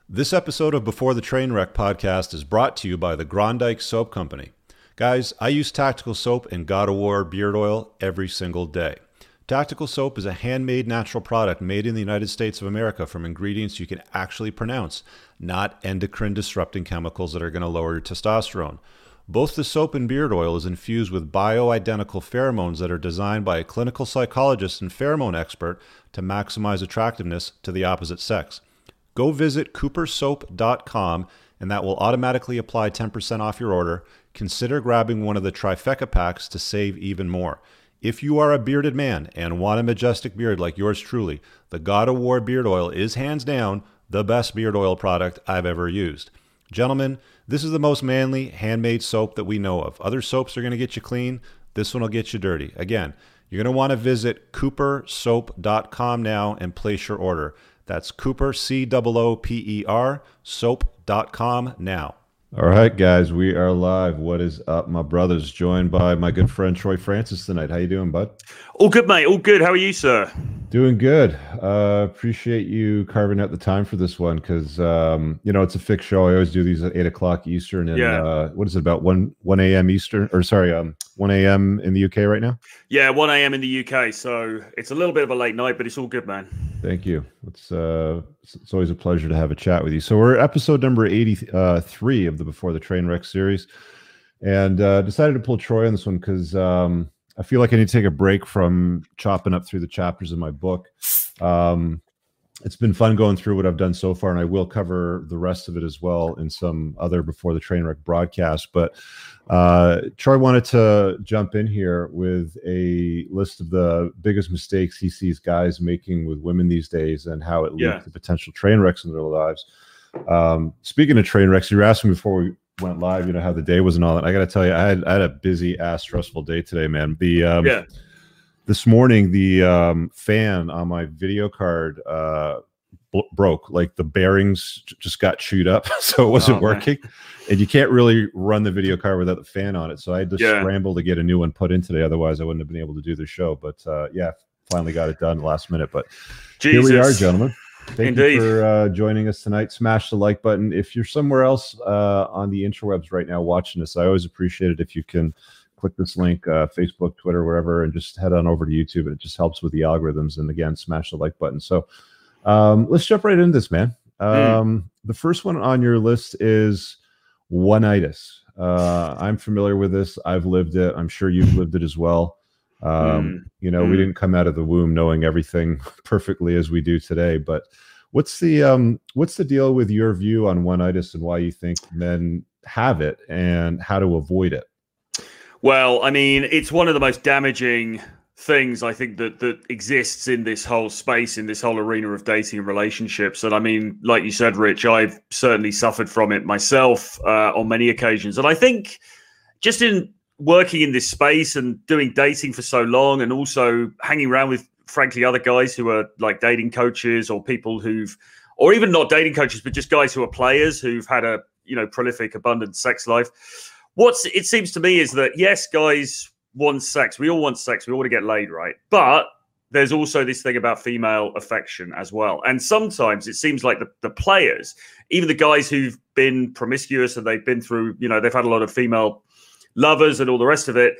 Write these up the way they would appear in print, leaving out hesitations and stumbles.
This episode of Before the Trainwreck podcast is brought to you by the Grondike Soap Company. Guys, I use Tactical Soap and God of War beard oil every single day. Tactical Soap is a handmade natural product made in the United States of America from ingredients you can actually pronounce, not endocrine disrupting chemicals that are going to lower your testosterone. Both the soap and beard oil is infused with bioidentical pheromones that are designed by a clinical psychologist and pheromone expert to maximize attractiveness to the opposite sex. Go visit coopersoap.com and that will automatically apply 10% off your order. Consider grabbing one of the trifecta packs to save even more. If you are a bearded man and want a majestic beard like yours truly, the God of War beard oil is hands down the best beard oil product I've ever used. Gentlemen, this is the most manly handmade soap that we know of. Other soaps are going to get you clean. This one will get you dirty. Again, you're going to want to visit coopersoap.com now and place your order. That's Cooper, C-O-O-P-E-R, soap.com now. All right, guys, we are live. What is up, my brothers? Joined by my good friend Troy Francis tonight. How you doing, bud? All good, mate. All good. How are you, sir? Doing good. Appreciate you carving out the time for this one because, it's a fixed show. I always do these at 8 o'clock Eastern. And what is it, about 1 a.m. Eastern? Or sorry, 1 a.m. in the UK right now? Yeah, 1 a.m. in the UK. So it's a little bit of a late night, but it's all good, man. Thank you. It's always a pleasure to have a chat with you. So we're episode number 83 of the Before the Trainwreck series, and decided to pull Troy on this one because I feel like I need to take a break from chopping up through the chapters of my book. It's been fun going through what I've done so far, and I will cover the rest of it as well in some other Before the Trainwreck broadcast. But Troy wanted to jump in here with a list of the biggest mistakes he sees guys making with women these days and how it leads to potential train wrecks in their lives. Speaking of train wrecks, you were asking before we went live, how the day was and all that. I got to tell you, I had a busy ass stressful day today, man. This morning, the fan on my video card broke. Like the bearings just got chewed up, so it wasn't working. And you can't really run the video card without the fan on it. So I had to scramble to get a new one put in today. Otherwise, I wouldn't have been able to do the show. But finally got it done last minute. But here we are, gentlemen. Thank you for joining us tonight. Smash the like button. If you're somewhere else on the interwebs right now watching this, I always appreciate it if you can click this link, Facebook, Twitter, wherever, and just head on over to YouTube. It just helps with the algorithms. And again, smash the like button. So let's jump right into this, man. The first one on your list is one-itis. I'm familiar with this. I've lived it. I'm sure you've lived it as well. We didn't come out of the womb knowing everything perfectly as we do today. But what's the deal with your view on one-itis and why you think men have it and how to avoid it? Well, I mean, it's one of the most damaging things I think that exists in this whole space, in this whole arena of dating and relationships. And I mean, like you said, Rich, I've certainly suffered from it myself on many occasions. And I think just in working in this space and doing dating for so long and also hanging around with, frankly, other guys who are like dating coaches or people or even not dating coaches, but just guys who are players who've had a, prolific, abundant sex life. It seems to me is that, yes, guys want sex. We all want sex. We all want to get laid, right? But there's also this thing about female affection as well. And sometimes it seems like the players, even the guys who've been promiscuous and they've been through, they've had a lot of female lovers and all the rest of it,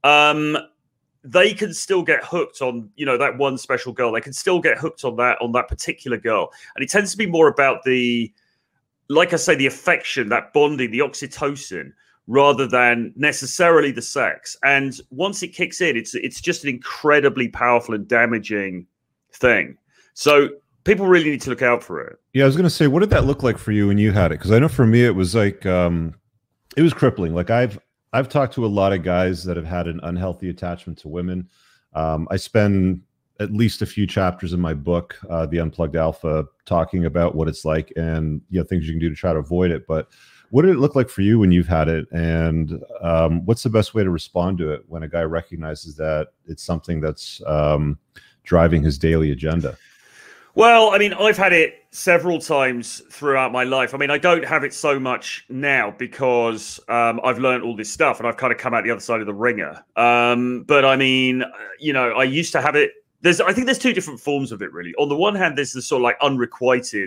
they can still get hooked on, that one special girl. They can still get hooked on that particular girl. And it tends to be more about the affection, that bonding, the oxytocin, rather than necessarily the sex. And once it kicks in, it's just an incredibly powerful and damaging thing. So people really need to look out for it. Yeah, I was going to say, what did that look like for you when you had it? Because I know for me, it was like, it was crippling. Like I've talked to a lot of guys that have had an unhealthy attachment to women. I spend at least a few chapters in my book, The Unplugged Alpha, talking about what it's like and things you can do to try to avoid it. But what did it look like for you when you've had it? And what's the best way to respond to it when a guy recognizes that it's something that's driving his daily agenda? Well, I mean, I've had it several times throughout my life. I mean, I don't have it so much now because I've learned all this stuff and I've kind of come out the other side of the ringer. But I mean, I used to have it. I think there's two different forms of it, really. On the one hand, there's the sort of like unrequited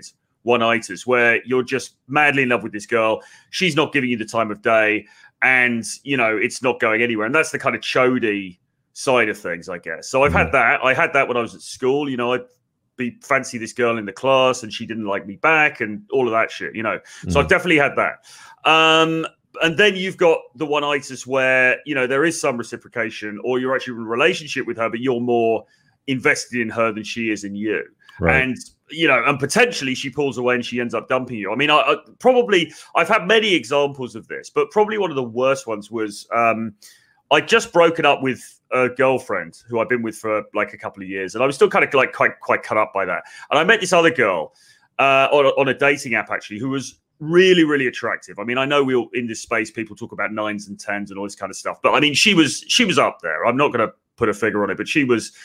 one-nighters where you're just madly in love with this girl. She's not giving you the time of day, and it's not going anywhere. And that's the kind of chody side of things, I guess. So I've had that. I had that when I was at school. I'd be fancy this girl in the class, and she didn't like me back, and all of that shit. So I've definitely had that. And then you've got the one-itis where, there is some reciprocation, or you're actually in a relationship with her, but you're more invested in her than she is in you. Right. And, and potentially she pulls away and she ends up dumping you. I mean, I've had many examples of this, but probably one of the worst ones was I'd just broken up with a girlfriend who I'd been with for like a couple of years. And I was still kind of like quite cut up by that. And I met this other girl on a dating app, actually, who was really, really attractive. I mean, I know we all in this space, people talk about 9s and 10s and all this kind of stuff, but I mean, she was up there. I'm not going to put a figure on it, but she was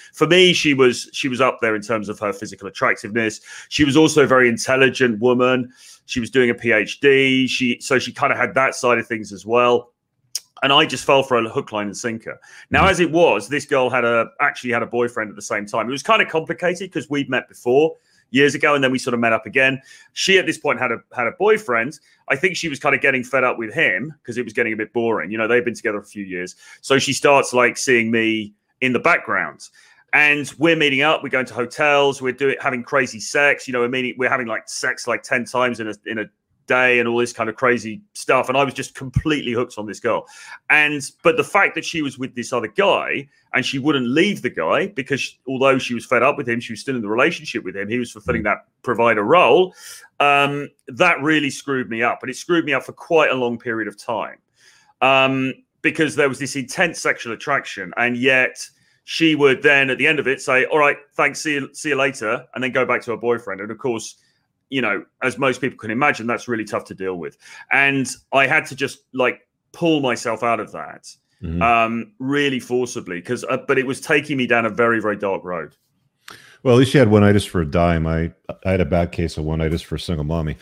up there in terms of her physical attractiveness. She was also a very intelligent woman. She was doing a PhD. So she kind of had that side of things as well. And I just fell for a hook, line, and sinker. Now, as it was, this girl actually had a boyfriend at the same time. It was kind of complicated because we'd met before, years ago, and then we sort of met up again. She at this point had a boyfriend. I think she was kind of getting fed up with him because it was getting a bit boring. They've been together a few years. So she starts like seeing me in the background, and we're meeting up. We're going to hotels. We're having crazy sex. We're having like sex like 10 times in a day and all this kind of crazy stuff. And I was just completely hooked on this girl. But the fact that she was with this other guy and she wouldn't leave the guy because although she was fed up with him, she was still in the relationship with him. He was fulfilling that provider role. That really screwed me up, and it screwed me up for quite a long period of time. Because there was this intense sexual attraction, and yet she would then at the end of it say, all right, thanks, see you later, and then go back to her boyfriend. And of course, as most people can imagine, that's really tough to deal with. And I had to just like pull myself out of that really forcibly but it was taking me down a very, very dark road. Well, at least you had one-itis for a dime. I had a bad case of one-itis for a single mommy.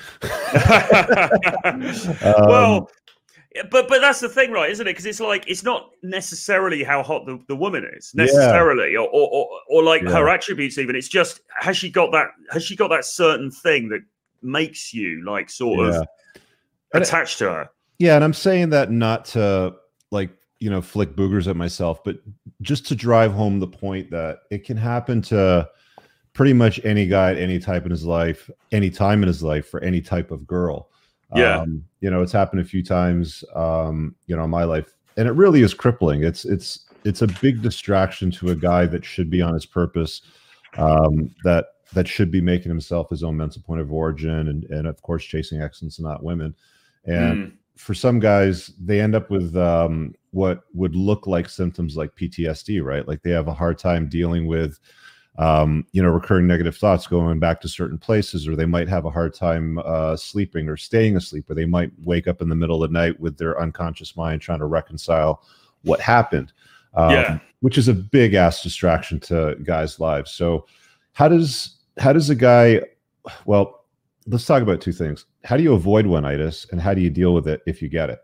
Well, but that's the thing, right? Isn't it? Because it's like, it's not necessarily how hot the woman is necessarily, or like her attributes even. It's just, has she got that certain thing that makes you like sort of attached to her? Yeah. And I'm saying that not to like, flick boogers at myself, but just to drive home the point that it can happen to pretty much any guy at any type in his life, any time in his life, for any type of girl. Yeah. It's happened a few times, in my life, and it really is crippling. It's a big distraction to a guy that should be on his purpose, that should be making himself his own mental point of origin, and of course chasing excellence and not women. And for some guys, they end up with what would look like symptoms like PTSD, right? Like they have a hard time dealing with recurring negative thoughts going back to certain places, or they might have a hard time sleeping or staying asleep, or they might wake up in the middle of the night with their unconscious mind trying to reconcile what happened, which is a big ass distraction to guys' lives. So how does a guy, well, let's talk about two things. How do you avoid one-itis, and how do you deal with it if you get it?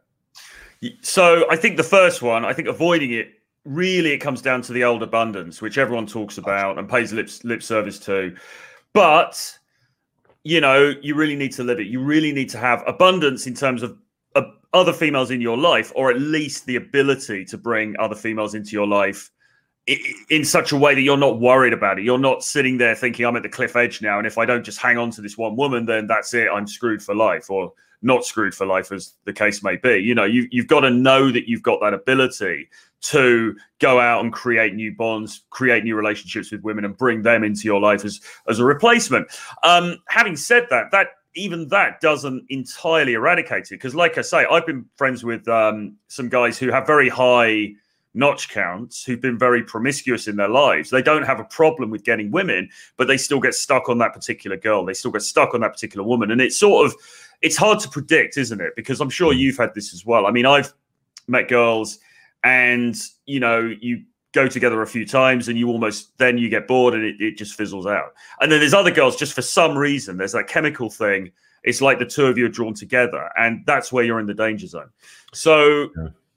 So I think the first one, avoiding it, really, it comes down to the old abundance, which everyone talks about and pays lip service to. But, you really need to live it. You really need to have abundance in terms of other females in your life, or at least the ability to bring other females into your life in such a way that you're not worried about it. You're not sitting there thinking, I'm at the cliff edge now, and if I don't just hang on to this one woman, then that's it. I'm screwed for life, or not screwed for life, as the case may be. You've got to know that you've got that ability to go out and create new bonds, create new relationships with women, and bring them into your life as a replacement. Having said that even that doesn't entirely eradicate it, because like I say, I've been friends with some guys who have very high notch counts, who've been very promiscuous in their lives. They don't have a problem with getting women, but they still get stuck on that particular girl. They still get stuck on that particular woman. And it's hard to predict, isn't it? Because I'm sure you've had this as well. I mean, I've met girls, and, you go together a few times and then you get bored, and it just fizzles out. And then there's other girls, just for some reason, there's that chemical thing. It's like the two of you are drawn together, and that's where you're in the danger zone. So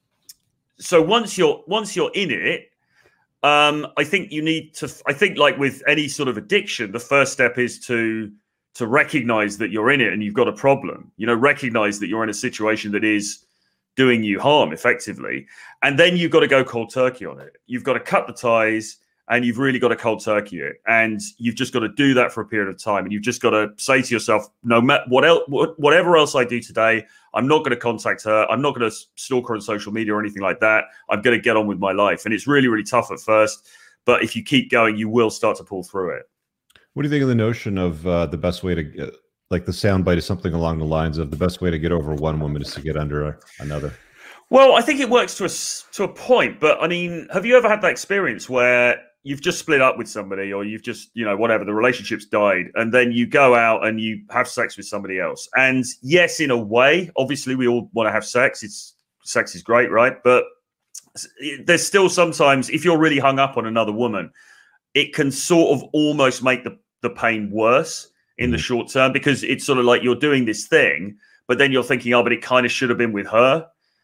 once you're in it, I think you need to, like with any sort of addiction, the first step is to recognize that you're in it and you've got a problem. Recognize that you're in a situation that is doing you harm effectively. And then you've got to go cold turkey on it. You've got to cut the ties and you've really got to cold turkey it. And you've just got to do that for a period of time. And you've just got to say to yourself, no matter whatever else I do today, I'm not going to contact her. I'm not going to stalk her on social media or anything like that. I'm going to get on with my life. And it's really, really tough at first. But if you keep going, you will start to pull through it. What do you think of the notion of the best way to get, like the soundbite is something along the lines of the best way to get over one woman is to get under another? Well, I think it works to a point. But I mean, have you ever had that experience where you've just split up with somebody or you've just, whatever, the relationship's died and then you go out and you have sex with somebody else? And yes, in a way, obviously we all want to have sex. Sex is great, right? But there's still sometimes, if you're really hung up on another woman, it can sort of almost make the pain worse in the short term, because it's sort of like you're doing this thing, but then you're thinking, oh, but it kind of should have been with her.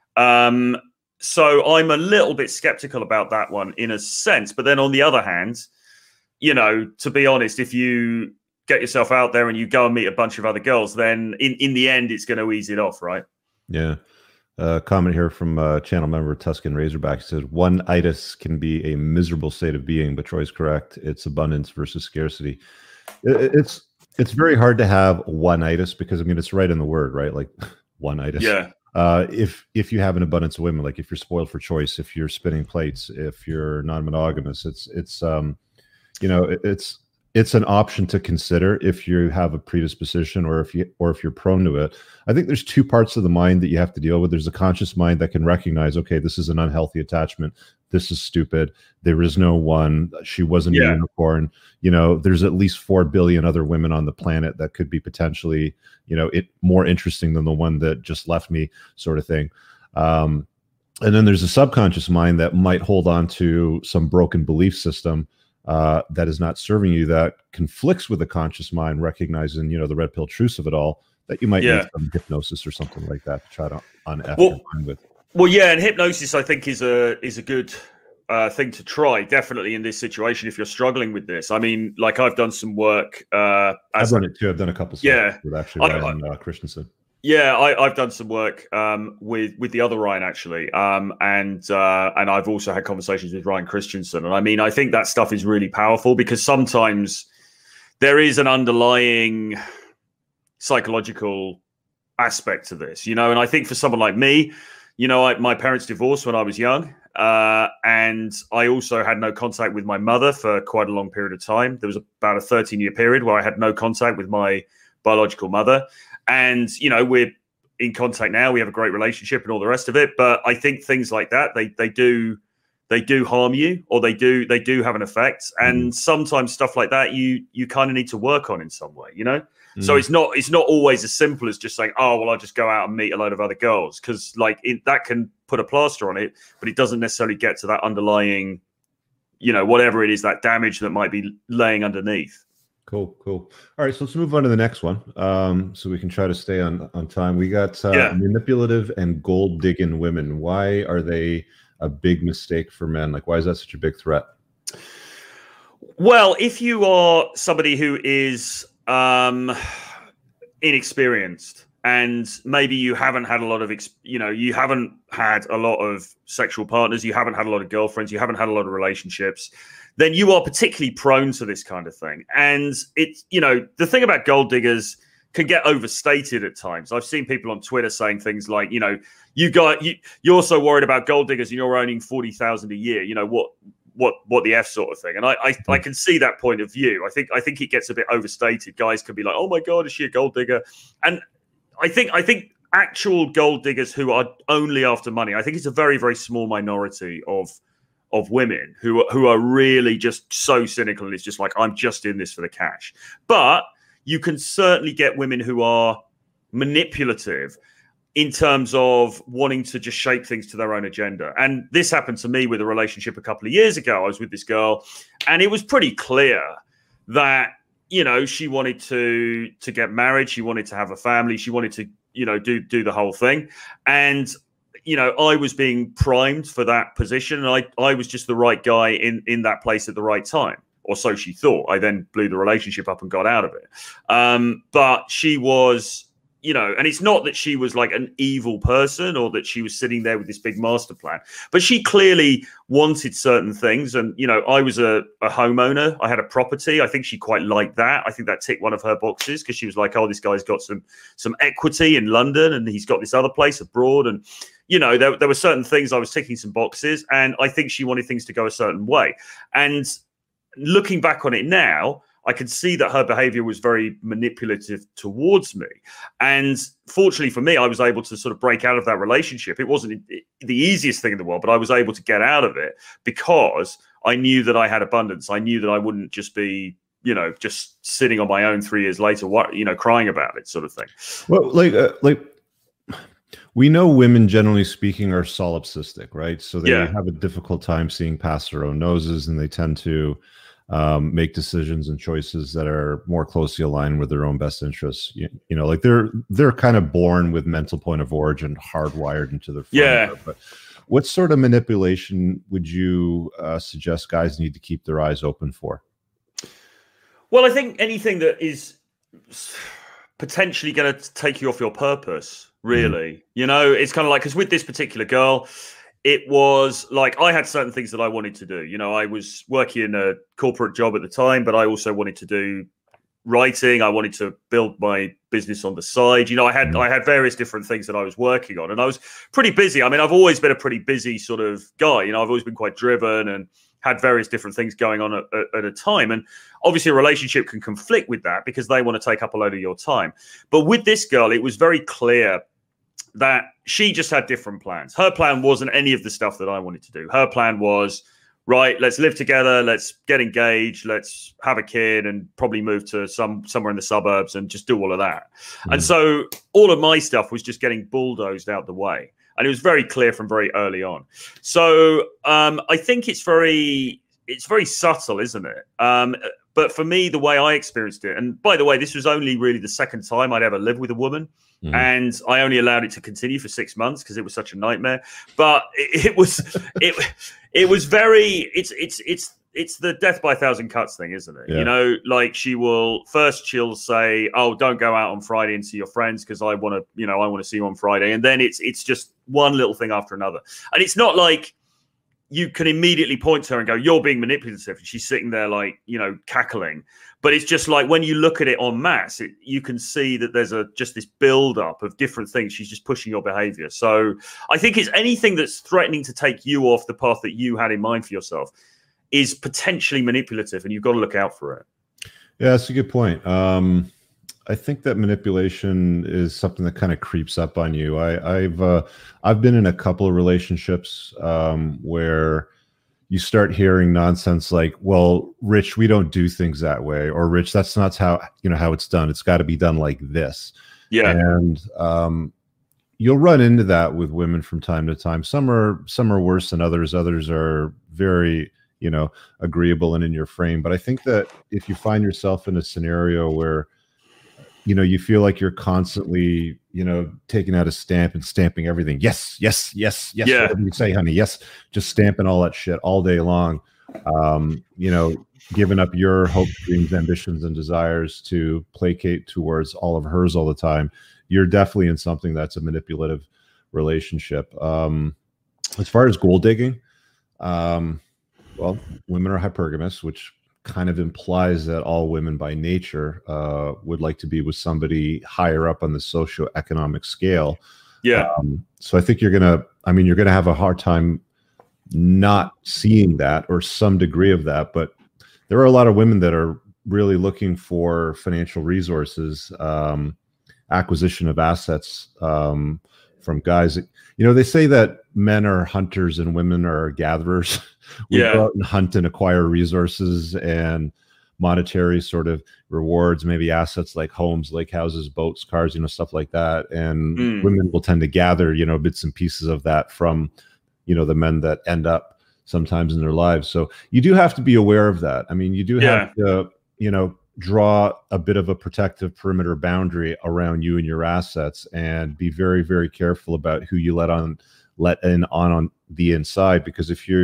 So I'm a little bit skeptical about that one in a sense. But then on the other hand, to be honest, if you get yourself out there and you go and meet a bunch of other girls, then in the end, it's going to ease it off, right? Yeah. Comment here from channel member Tuscan Razorback. He says, one-itis can be a miserable state of being, but Troy's correct. It's abundance versus scarcity. It's very hard to have one-itis because, I mean, it's right in the word, right? Like one-itis. Yeah. If you have an abundance of women, like if you're spoiled for choice, if you're spinning plates, if you're non-monogamous, it's an option to consider if you have a predisposition or if you're prone to it. I think there's two parts of the mind that you have to deal with. There's a conscious mind that can recognize, okay, this is an unhealthy attachment. This is stupid. There is no one. She wasn't a unicorn. There's at least 4 billion other women on the planet that could be potentially, more interesting than the one that just left me, sort of thing. And then there's a subconscious mind that might hold on to some broken belief system that is not serving you, that conflicts with the conscious mind, recognizing, the red pill truths of it all, that you might need some hypnosis or something like that to try to uneff your mind with. Well, yeah, and hypnosis, I think, is a good thing to try, definitely in this situation if you're struggling with this. I mean, like I've done some work. I've done it too. I've done a couple stuff with actually Ryan Christensen. Yeah, I've done some work with the other Ryan actually, and I've also had conversations with Ryan Christensen, and I mean, I think that stuff is really powerful because sometimes there is an underlying psychological aspect to this, and I think for someone like me, my parents divorced when I was young, and I also had no contact with my mother for quite a long period of time. There was about a 13-year period where I had no contact with my biological mother. And, we're in contact now. We have a great relationship and all the rest of it. But I think things like that, they do harm you, or they do have an effect. And sometimes stuff like that, you kind of need to work on in some way, So it's not always as simple as just saying, oh, well, I'll just go out and meet a load of other girls. Because that can put a plaster on it, but it doesn't necessarily get to that underlying, whatever it is, that damage that might be laying underneath. Cool. All right, so let's move on to the next one, so we can try to stay on time. We got manipulative and gold digging women. Why are they a big mistake for men? Like, why is that such a big threat? Well, if you are somebody who is inexperienced and maybe you haven't had a lot of, you haven't had a lot of sexual partners, you haven't had a lot of girlfriends, you haven't had a lot of relationships, then you are particularly prone to this kind of thing. And it's, the thing about gold diggers can get overstated at times. I've seen people on Twitter saying things like, you're so worried about gold diggers and you're earning 40,000 a year. What the F sort of thing. And I can see that point of view. I think it gets a bit overstated. Guys can be like, oh my God, is she a gold digger? And I think actual gold diggers who are only after money, I think it's a very, very small minority of women who are really just so cynical. And it's just like, I'm just in this for the cash. But you can certainly get women who are manipulative in terms of wanting to just shape things to their own agenda. And this happened to me with a relationship a couple of years ago. I was with this girl and it was pretty clear that, she wanted to get married. She wanted to have a family. She wanted to, do the whole thing. And I was being primed for that position, and I was just the right guy in that place at the right time. or so she thought. I then blew the relationship up and got out of it. But she was, you know, and it's not that she was like an evil person or that she was sitting there with this big master plan, but she clearly wanted certain things. And, you know, I was a homeowner. I had a property. I think she quite liked that. I think that ticked one of her boxes because she was like, oh, this guy's got some equity in London and he's got this other place abroad. And, you know, there were certain things I was ticking some boxes, and I think she wanted things to go a certain way. And looking back on it now, I could see that her behavior was very manipulative towards me. And fortunately for me, I was able to sort of break out of that relationship. It wasn't the easiest thing in the world, but I was able to get out of it because I knew that I had abundance. I knew that I wouldn't just be, you know, just sitting on my own 3 years later, you know, crying about it, sort of thing. Well, like we know women, generally speaking, are solipsistic, right? So they have a difficult time seeing past their own noses, and they tend to make decisions and choices that are more closely aligned with their own best interests. You know, like they're kind of born with mental point of origin hardwired into their framework. But what sort of manipulation would you suggest guys need to keep their eyes open for? Well, I think anything that is potentially going to take you off your purpose, really. You know, it's kind of like, because with this particular girl, it was like I had certain things that I wanted to do. You know, I was working in a corporate job at the time, but I also wanted to do writing. I wanted to build my business on the side. You know, I had various different things that I was working on, and I was pretty busy. I mean, I've always been a pretty busy sort of guy. You know, I've always been quite driven and had various different things going on at a time. And obviously a relationship can conflict with that because they want to take up a load of your time. But with this girl, it was very clear that she just had different plans. Her plan wasn't any of the stuff that I wanted to do. Her plan was, right, let's live together, let's get engaged, let's have a kid and probably move to somewhere in the suburbs and just do all of that. And so all of my stuff was just getting bulldozed out the way. And it was very clear from very early on. So I think it's very subtle, isn't it? But for me, the way I experienced it, and by the way, this was only really the second time I'd ever lived with a woman. And I only allowed it to continue for 6 months because it was such a nightmare. But it was very, it's the death by a thousand cuts thing, isn't it? Yeah. You know, like she'll say, oh, don't go out on Friday and see your friends because I want to see you on Friday. And then it's just one little thing after another. And it's not like you can immediately point to her and go, you're being manipulative. And she's sitting there like, you know, cackling. But it's just like when you look at it en masse, you can see that there's just this build-up of different things. She's just pushing your behavior. So I think it's anything that's threatening to take you off the path that you had in mind for yourself is potentially manipulative, and you've got to look out for it. Yeah, that's a good point. I think that manipulation is something that kind of creeps up on you. I've been in a couple of relationships where you start hearing nonsense like, well, Rich, we don't do things that way, or Rich, that's not how it's done. It's got to be done like this. Yeah. And you'll run into that with women from time to time. Some are worse than others. Others are very, you know, agreeable and in your frame. But I think that if you find yourself in a scenario where, you know, you feel like you're constantly, you know, taking out a stamp and stamping everything. Yes, yes, yes, yes. Yeah. Whatever you say, honey. Yes. Just stamping all that shit all day long. You know, giving up your hopes, dreams, ambitions, and desires to placate towards all of hers all the time. You're definitely in something that's a manipulative relationship. As far as gold digging, well, women are hypergamous, which kind of implies that all women by nature would like to be with somebody higher up on the socioeconomic scale. Yeah. So I think you're going to have a hard time not seeing that or some degree of that. But there are a lot of women that are really looking for financial resources, acquisition of assets from guys. You know, they say that men are hunters and women are gatherers. We go out and hunt and acquire resources and monetary sort of rewards, maybe assets like homes, lake houses, boats, cars, you know, stuff like that. And women will tend to gather, you know, bits and pieces of that from, you know, the men that end up sometimes in their lives. So you do have to be aware of that. I mean, you do have to, you know, draw a bit of a protective perimeter boundary around you and your assets, and be very, very careful about who you let in on the inside. Because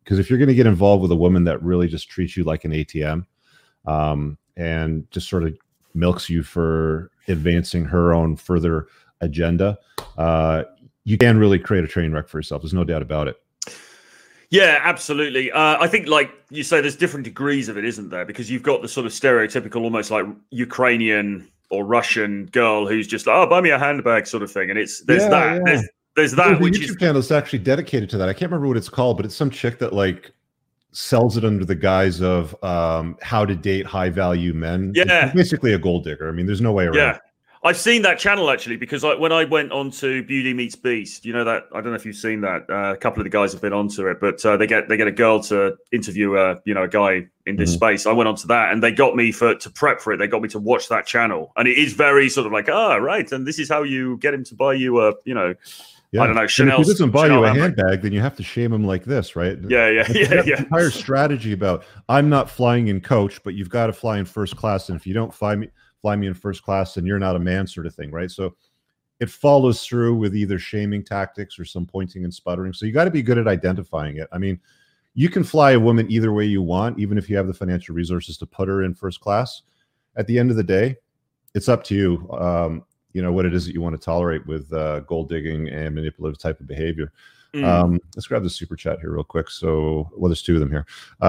because if you're going to get involved with a woman that really just treats you like an ATM, and just sort of milks you for advancing her own further agenda, you can really create a train wreck for yourself. There's no doubt about it. Yeah, absolutely. I think, like you say, there's different degrees of it, isn't there? Because you've got the sort of stereotypical, almost like Ukrainian or Russian girl who's just like, oh, buy me a handbag sort of thing. And there's that. Yeah. There's that. There's a YouTube channel that's actually dedicated to that. I can't remember what it's called, but it's some chick that like sells it under the guise of how to date high value men. Yeah. It's basically a gold digger. I mean, there's no way around. Yeah. I've seen that channel actually, because when I went on to Beauty Meets Beast, you know that, I don't know if you've seen that. A couple of the guys have been onto it, but they get a girl to interview a guy in this space. I went onto that, and they got me to prep for it. They got me to watch that channel, and it is very sort of like, right, and this is how you get him to buy you a, I don't know, Chanel. If he doesn't buy you a handbag, then you have to shame him like this, right? Yeah. Entire strategy about, I'm not flying in coach, but you've got to fly in first class, and if you don't fly me in first class, and you're not a man, sort of thing, right? So it follows through with either shaming tactics or some pointing and sputtering. So you got to be good at identifying it. I mean, you can fly a woman either way you want, even if you have the financial resources to put her in first class. At the end of the day, it's up to you. What it is that you want to tolerate with gold digging and manipulative type of behavior. Let's grab the super chat here real quick. So, there's two of them here.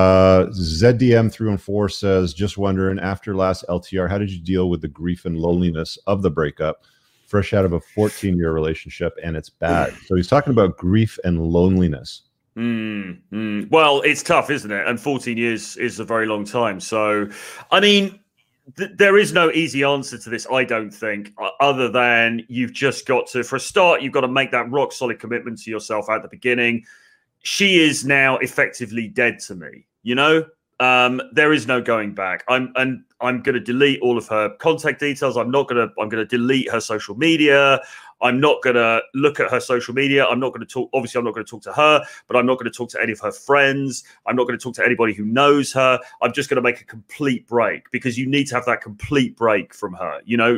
ZDM314 says, just wondering, after last LTR, how did you deal with the grief and loneliness of the breakup? Fresh out of a 14-year relationship, and it's bad. So he's talking about grief and loneliness. Well, it's tough, isn't it? And 14 years is a very long time. So, I mean, there is no easy answer to this, I don't think, other than you've just got to, for a start, you've got to make that rock solid commitment to yourself at the beginning. She is now effectively dead to me, there is no going back. I'm going to delete all of her contact details. I'm going to delete her social media. I'm not going to look at her social media. I'm not going to talk. Obviously, I'm not going to talk to her, but I'm not going to talk to any of her friends. I'm not going to talk to anybody who knows her. I'm just going to make a complete break, because you need to have that complete break from her.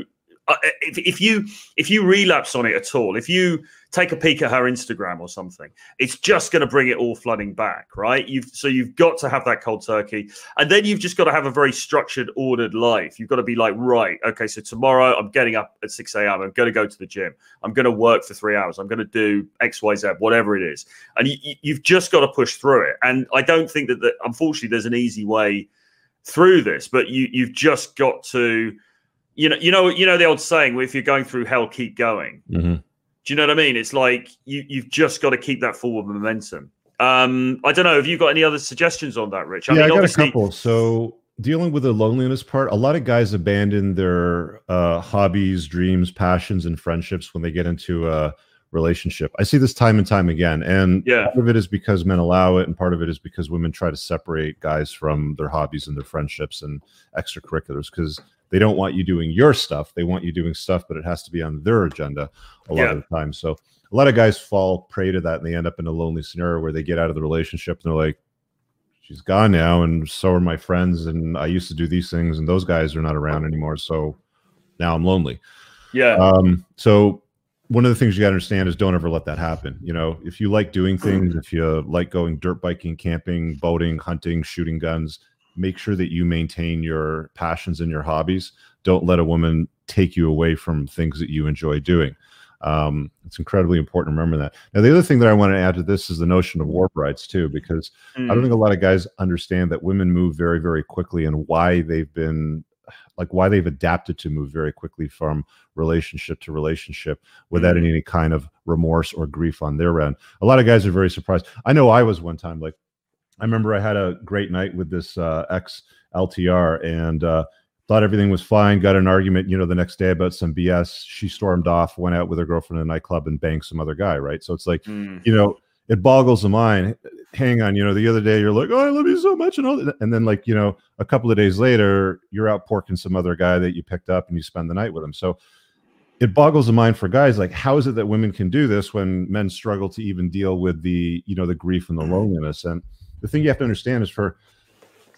If you relapse on it at all, if you take a peek at her Instagram or something, it's just going to bring it all flooding back, right? You've got to have that cold turkey, and then you've just got to have a very structured, ordered life. You've got to be like, right, okay, so tomorrow I'm getting up at 6 a.m. I'm going to go to the gym. I'm going to work for 3 hours. I'm going to do X, Y, Z, whatever it is, and you've just got to push through it. And I don't think that unfortunately there's an easy way through this, but you've just got to. You know the old saying, if you're going through hell, keep going. Do you know what I mean? It's like you've just got to keep that forward momentum. I don't know. Have you got any other suggestions on that, Rich? I got a couple. So dealing with the loneliness part, a lot of guys abandon their hobbies, dreams, passions, and friendships when they get into a relationship. I see this time and time again. And part of it is because men allow it, and part of it is because women try to separate guys from their hobbies and their friendships and extracurriculars, because they don't want you doing your stuff. They want you doing stuff, but it has to be on their agenda a lot of the time. So a lot of guys fall prey to that, and they end up in a lonely scenario where they get out of the relationship and they're like, she's gone now, and so are my friends, and I used to do these things, and those guys are not around anymore, so now I'm lonely. So one of the things you got to understand is, don't ever let that happen. If you like doing things, if you like going dirt biking, camping, boating, hunting, shooting guns, make sure that you maintain your passions and your hobbies. Don't let a woman take you away from things that you enjoy doing. It's incredibly important to remember that. Now, the other thing that I want to add to this is the notion of warp rides too, because I don't think a lot of guys understand that women move very, very quickly, and why they've adapted to move very quickly from relationship to relationship without any kind of remorse or grief on their end. A lot of guys are very surprised. I know I was one time. Like, I remember I had a great night with this ex LTR, and thought everything was fine. Got an argument, the next day about some BS. She stormed off, went out with her girlfriend in a nightclub, and banged some other guy. Right. So it's like, it boggles the mind. Hang on, the other day you're like, oh, I love you so much, and all that. And then, like, a couple of days later, you're out porking some other guy that you picked up, and you spend the night with him. So it boggles the mind for guys. Like, how is it that women can do this when men struggle to even deal with the, the grief and the loneliness? And the thing you have to understand is, for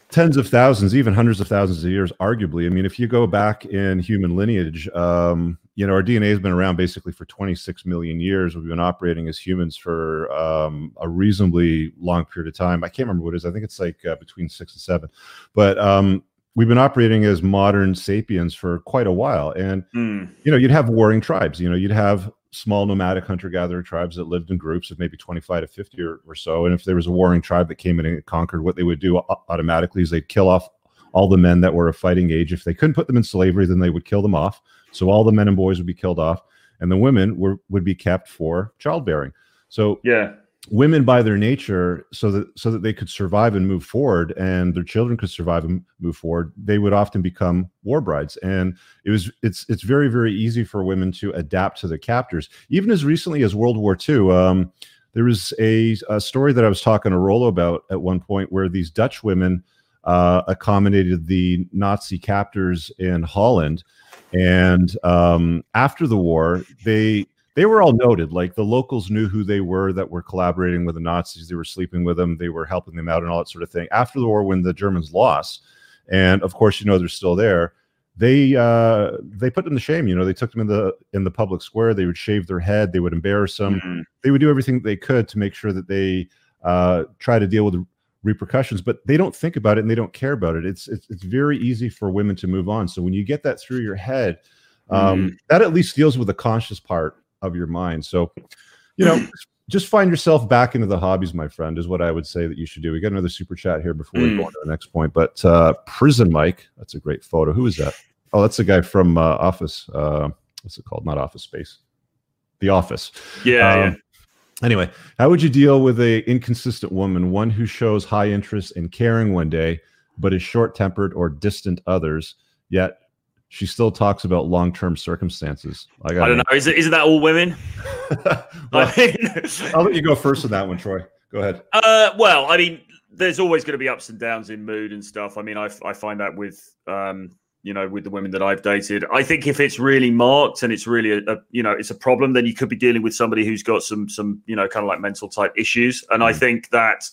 tens of thousands, even hundreds of thousands of years, arguably. I mean, if you go back in human lineage, you know, our DNA has been around basically for 26 million years. We've been operating as humans for a reasonably long period of time. I can't remember what it is. I think it's like between 6 and 7. But we've been operating as modern sapiens for quite a while. And, you know, you'd have warring tribes. You know, you'd have small nomadic hunter-gatherer tribes that lived in groups of maybe 25 to 50 or so. And if there was a warring tribe that came in and conquered, what they would do automatically is they'd kill off all the men that were of fighting age. If they couldn't put them in slavery, then they would kill them off. So all the men and boys would be killed off, and the women would be kept for childbearing. So yeah, women by their nature, so that they could survive and move forward, and their children could survive and move forward, they would often become war brides. And it's very, very easy for women to adapt to their captors. Even as recently as World War II, there was a story that I was talking to Rollo about at one point, where these Dutch women accommodated the Nazi captors in Holland. And after the war, they were all noted. Like, the locals knew who they were that were collaborating with the Nazis. They were sleeping with them. They were helping them out and all that sort of thing. After the war, when the Germans lost, and of course, you know, they're still there, they put them to shame. You know, they took them in the public square. They would shave their head. They would embarrass them. They would do everything they could to make sure that they try to deal with the repercussions, but they don't think about it and they don't care about it. It's very easy for women to move on. So when you get that through your head, that at least deals with the conscious part of your mind. So, you know, just find yourself back into the hobbies, my friend, is what I would say that you should do. We got another super chat here before we go on to the next point. But Prison Mike, that's a great photo. Who is that? Oh, that's the guy from Office. What's it called? Not Office Space. The Office. Yeah. Anyway, how would you deal with a inconsistent woman, one who shows high interest and caring one day, but is short-tempered or distant others, yet she still talks about long-term circumstances? I don't know. Isn't that all women? Well, I'll let you go first on that one, Troy. Go ahead. Well, I mean, there's always going to be ups and downs in mood and stuff. I mean, I find that with you know, with the women that I've dated. I think if it's really marked and it's really you know, it's a problem, then you could be dealing with somebody who's got some you know, kind of like mental type issues. And I think that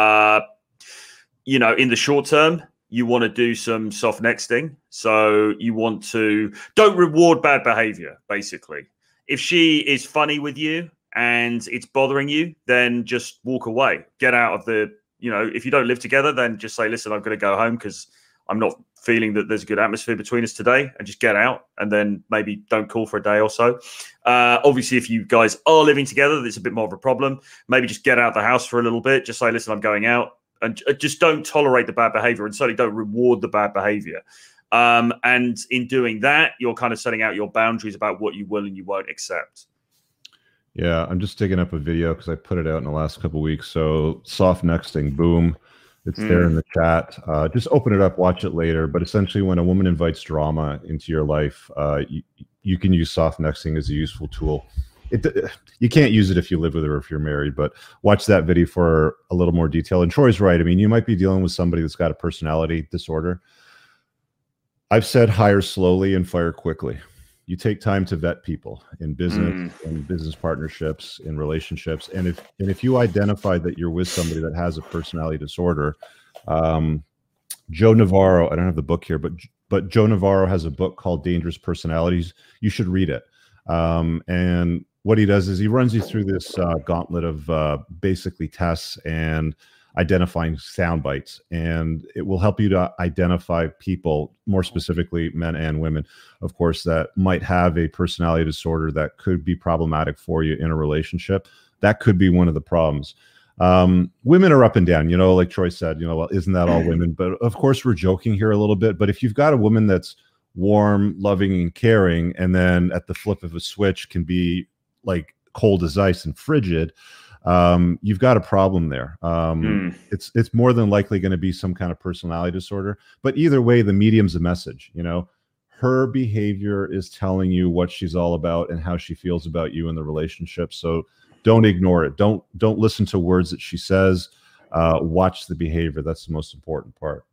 you know, in the short term, you want to do some soft nexting. So you want to don't reward bad behavior, basically. If she is funny with you and it's bothering you, then just walk away. Get out of the, you know, if you don't live together, then just say, listen, I'm going to go home because I'm not feeling that there's a good atmosphere between us today, and just get out, and then maybe don't call for a day or so. Obviously, if you guys are living together, it's a bit more of a problem. Maybe just get out of the house for a little bit. Just say, listen, I'm going out, and just don't tolerate the bad behavior, and certainly don't reward the bad behavior. And in doing that, you're kind of setting out your boundaries about what you will and you won't accept. Yeah, I'm just digging up a video because I put it out in the last couple of weeks. So soft nexting, boom. It's there in the chat. Just open it up, watch it later. But essentially, when a woman invites drama into your life, you can use soft nexting as a useful tool. You can't use it if you live with her or if you're married, but watch that video for a little more detail. And Troy's right. I mean, you might be dealing with somebody that's got a personality disorder. I've said hire slowly and fire quickly. You take time to vet people in business, in business partnerships, in relationships. And if you identify that you're with somebody that has a personality disorder, Joe Navarro, I don't have the book here, but Joe Navarro has a book called Dangerous Personalities. You should read it. And what he does is he runs you through this gauntlet of basically tests and identifying sound bites, and it will help you to identify people, more specifically men and women, of course, that might have a personality disorder that could be problematic for you in a relationship. That could be one of the problems. Women are up and down, you know, like Troy said, you know, well, isn't that all women? But of course, we're joking here a little bit. But if you've got a woman that's warm, loving, and caring, and then at the flip of a switch can be like cold as ice and frigid, you've got a problem there. It's more than likely going to be some kind of personality disorder. But either way, the medium's a message. You know, her behavior is telling you what she's all about and how she feels about you in the relationship. So don't ignore it. Don't listen to words that she says. Watch the behavior. That's the most important part.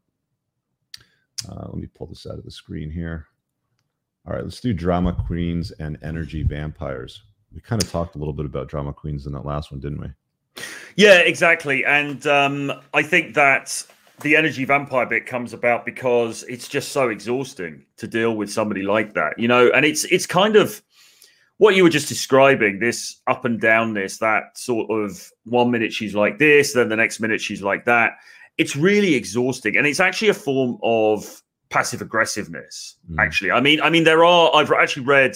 Let me pull this out of the screen here. All right, let's do drama queens and energy vampires. We kind of talked a little bit about drama queens in that last one, didn't we? Yeah, exactly. And I think that the energy vampire bit comes about because it's just so exhausting to deal with somebody like that, you know, and it's kind of what you were just describing, this up and downness, that sort of 1 minute she's like this, then the next minute she's like that. It's really exhausting. And it's actually a form of passive aggressiveness, actually. I mean, I've actually read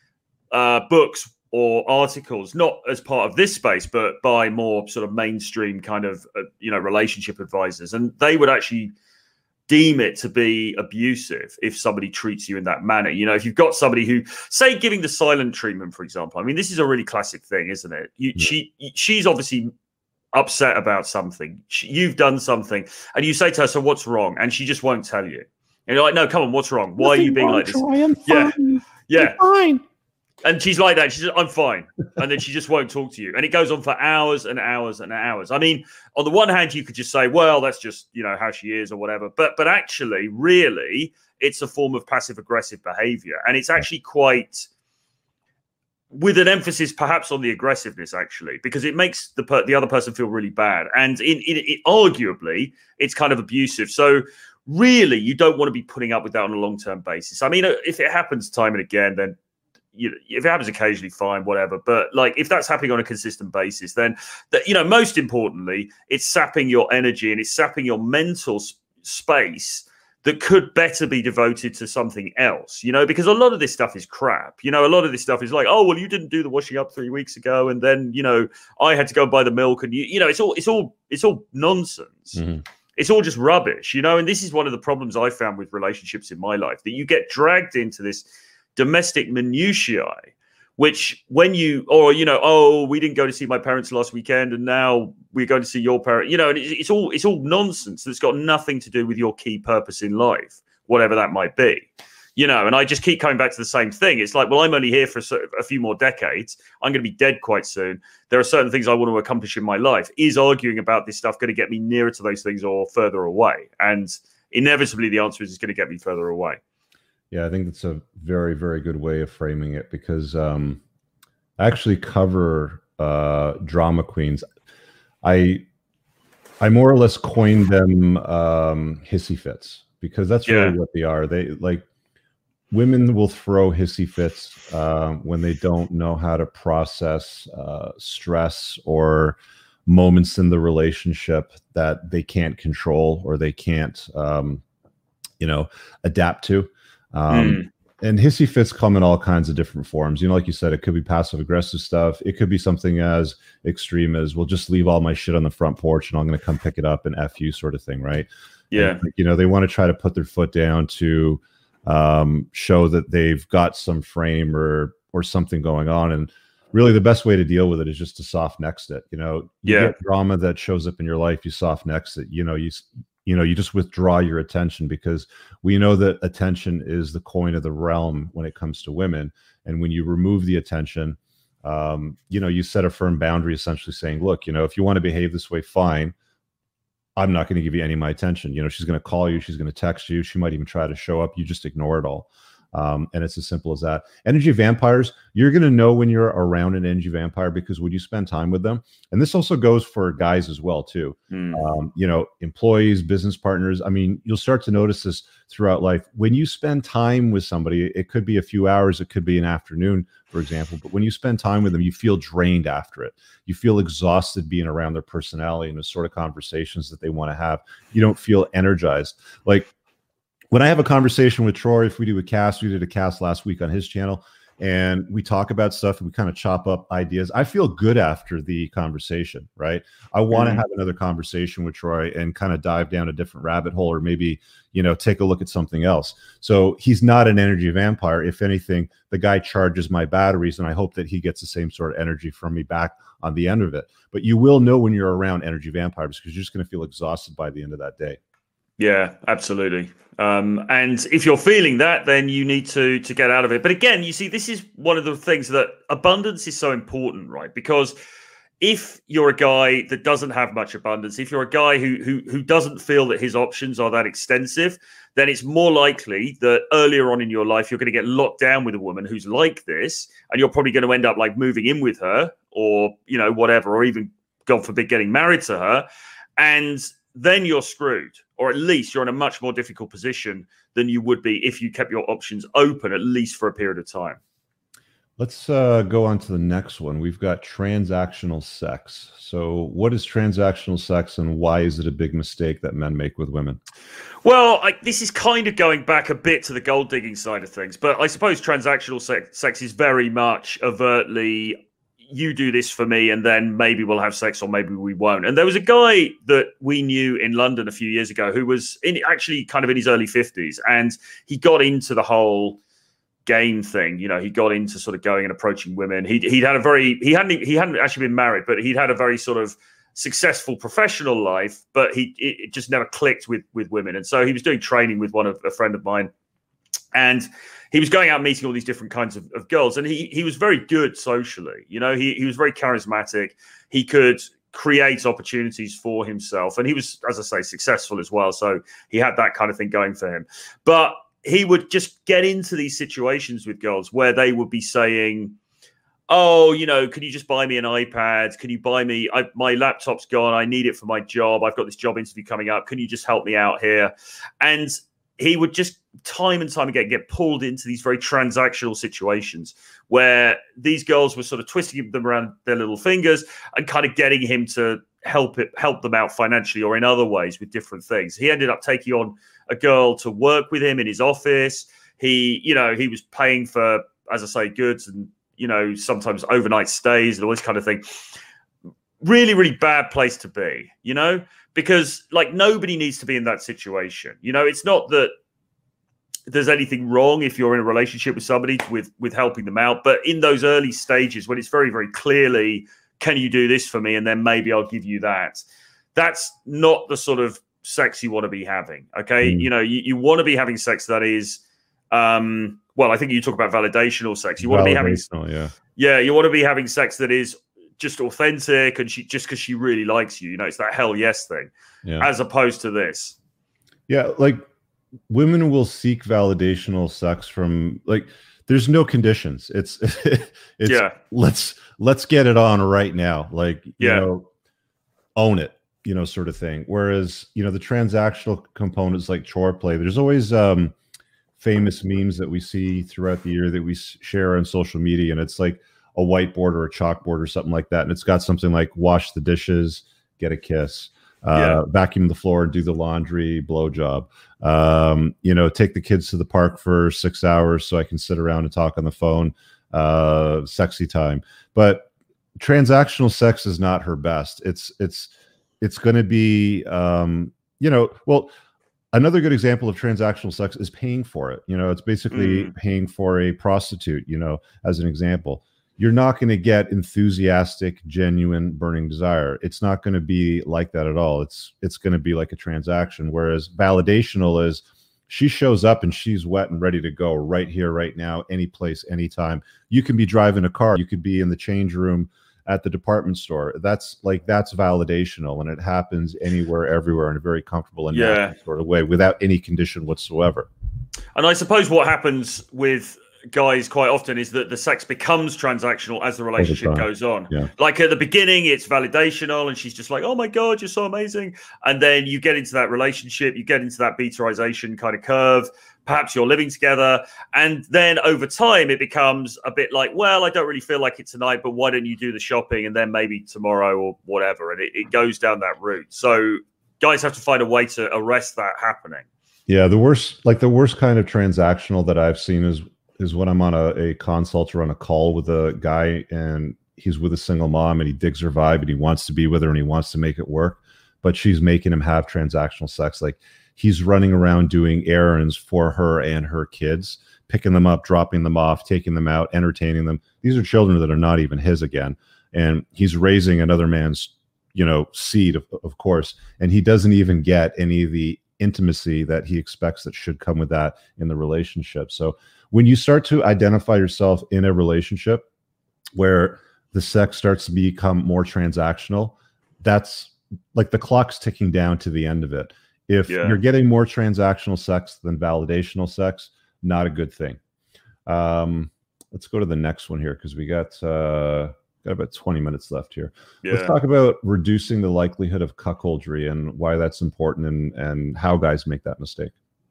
books or articles, not as part of this space, but by more sort of mainstream kind of, relationship advisors. And they would actually deem it to be abusive if somebody treats you in that manner. You know, if you've got somebody who, say, giving the silent treatment, for example. I mean, this is a really classic thing, isn't it? She's obviously upset about something. You've done something, and you say to her, "So what's wrong?" And she just won't tell you. And you're like, "No, come on, what's wrong? Why are you being like this?" I'm fine. Yeah. I'm fine. And she's like that. She says, "I'm fine." And then she just won't talk to you. And it goes on for hours and hours and hours. I mean, on the one hand, you could just say, well, that's just, how she is or whatever. But actually, really, it's a form of passive aggressive behavior. And it's actually quite, with an emphasis perhaps on the aggressiveness, actually, because it makes the other person feel really bad. And arguably, it's kind of abusive. So really, you don't want to be putting up with that on a long-term basis. I mean, if it happens time and again, then if it happens occasionally, fine, whatever. But like, if that's happening on a consistent basis, then most importantly, it's sapping your energy and it's sapping your mental space that could better be devoted to something else, because a lot of this stuff is crap. A lot of this stuff is like, oh, well, you didn't do the washing up 3 weeks ago. And then, I had to go and buy the milk and it's all nonsense. Mm-hmm. It's all just rubbish, and this is one of the problems I found with relationships in my life, that you get dragged into this domestic minutiae, which when we didn't go to see my parents last weekend and now we're going to see your parents, and it's all nonsense that's got nothing to do with your key purpose in life, whatever that might be, and I just keep coming back to the same thing. It's like, well, I'm only here for a few more decades. I'm going to be dead quite soon. There are certain things I want to accomplish in my life. Is arguing about this stuff going to get me nearer to those things or further away? And inevitably the answer is it's going to get me further away. Yeah, I think that's a very, very good way of framing it, because I actually cover drama queens. I more or less coined them hissy fits, because that's really what they are. They women will throw hissy fits when they don't know how to process stress or moments in the relationship that they can't control or they can't, adapt to. And hissy fits come in all kinds of different forms. Like you said, it could be passive aggressive stuff. It could be something as extreme as, we'll just leave all my shit on the front porch and I'm going to come pick it up and F you sort of thing. Right. Yeah. And, they want to try to put their foot down to show that they've got some frame or something going on. And really the best way to deal with it is just to soft next it. You get drama that shows up in your life, you soft next it, you just withdraw your attention, because we know that attention is the coin of the realm when it comes to women. And when you remove the attention, you set a firm boundary, essentially saying, look, if you want to behave this way, fine. I'm not going to give you any of my attention. She's going to call you. She's going to text you. She might even try to show up. You just ignore it all. And it's as simple as that. Energy vampires, you're going to know when you're around an energy vampire, because when you spend time with them, and this also goes for guys as well too, employees, business partners. I mean, you'll start to notice this throughout life. When you spend time with somebody, it could be a few hours, it could be an afternoon, for example, but when you spend time with them, you feel drained after it. You feel exhausted being around their personality and the sort of conversations that they want to have. You don't feel energized. Like, when I have a conversation with Troy, if we do a cast, we did a cast last week on his channel, and we talk about stuff and we kind of chop up ideas. I feel good after the conversation, right? I want to have another conversation with Troy and kind of dive down a different rabbit hole, or maybe, take a look at something else. So he's not an energy vampire. If anything, the guy charges my batteries, and I hope that he gets the same sort of energy from me back on the end of it. But you will know when you're around energy vampires, because you're just going to feel exhausted by the end of that day. Yeah, absolutely. And if you're feeling that, then you need to get out of it. But again, you see, this is one of the things that abundance is so important, right? Because if you're a guy that doesn't have much abundance, if you're a guy who doesn't feel that his options are that extensive, then it's more likely that earlier on in your life, you're going to get locked down with a woman who's like this, and you're probably going to end up like moving in with her, or, whatever, or even, God forbid, getting married to her. And then you're screwed. or at least you're in a much more difficult position than you would be if you kept your options open, at least for a period of time. Let's go on to the next one. We've got transactional sex. So what is transactional sex, and why is it a big mistake that men make with women? Well, this is kind of going back a bit to the gold digging side of things, but I suppose transactional sex is very much overtly, you do this for me and then maybe we'll have sex or maybe we won't. And there was a guy that we knew in London a few years ago who was actually kind of in his early 50s, and he got into the whole game thing. You know, he got into sort of going and approaching women. He hadn't actually been married, but he'd had a very sort of successful professional life, but it just never clicked with women. And so he was doing training with a friend of mine, and he was going out meeting all these different kinds of girls. And he was very good socially. You know, he was very charismatic. He could create opportunities for himself. And he was, as I say, successful as well. So he had that kind of thing going for him. But he would just get into these situations with girls where they would be saying, oh, you know, can you just buy me an iPad? Can you buy me, my laptop's gone. I need it for my job. I've got this job interview coming up. Can you just help me out here? And he would just time and time again get pulled into these very transactional situations where these girls were sort of twisting them around their little fingers and kind of getting him to help them out financially or in other ways with different things. He ended up taking on a girl to work with him in his office. He was paying for, as I say, goods and, you know, sometimes overnight stays and all this kind of thing. Really, really bad place to be, you know, because like nobody needs to be in that situation. You know, it's not that there's anything wrong if you're in a relationship with somebody with helping them out. But in those early stages when it's very, very clearly, can you do this for me? And then maybe I'll give you that. That's not the sort of sex you want to be having. Okay. You know, you want to be having sex that is, well, I think you talk about validational sex. You want to be having, you want to be having sex that is just authentic and just because she really likes you. You know, it's that hell yes thing, as opposed to this. Yeah, like women will seek validational sex from there's no conditions. It's let's get it on right now. Like you know, own it. You know, sort of thing. Whereas you know the transactional components like chore play. There's always famous memes that we see throughout the year that we share on social media, and it's like a whiteboard or a chalkboard or something like that. And it's got something like wash the dishes, get a kiss, vacuum the floor, do the laundry, blowjob, you know, take the kids to the park for 6 hours so I can sit around and talk on the phone, sexy time. But transactional sex is not her best. It's going to be, you know, well, another good example of transactional sex is paying for it. You know, it's basically paying for a prostitute, you know, as an example. You're not going to get enthusiastic, genuine, burning desire. It's not going to be like that at all. It's going to be like a transaction. Whereas validational is she shows up and she's wet and ready to go right here, right now, any place, anytime. You can be driving a car. You could be in the change room at the department store. That's validational, and it happens anywhere, everywhere in a very comfortable and natural sort of way without any condition whatsoever. And I suppose what happens with guys quite often is that the sex becomes transactional as the relationship goes on. Like at the beginning it's validational and she's just like, oh my god, you're so amazing, and then you get into that relationship, you get into that betarization kind of curve, perhaps you're living together, and then over time it becomes a bit like, well, I don't really feel like it tonight, but why don't you do the shopping and then maybe tomorrow or whatever, and it goes down that route. So guys have to find a way to arrest that happening. The worst kind of transactional that I've seen is when I'm on a consult or on a call with a guy and he's with a single mom and he digs her vibe and he wants to be with her and he wants to make it work, but she's making him have transactional sex. Like he's running around doing errands for her and her kids, picking them up, dropping them off, taking them out, entertaining them. These are children that are not even his again. And he's raising another man's, you know, seed, of course. And he doesn't even get any of the intimacy that he expects that should come with that in the relationship. So when you start to identify yourself in a relationship where the sex starts to become more transactional, that's like the clock's ticking down to the end of it. If you're getting more transactional sex than validational sex, not a good thing. Let's go to the next one here because we got got about 20 minutes left here. Yeah. Let's talk about reducing the likelihood of cuckoldry and why that's important, and how guys make that mistake.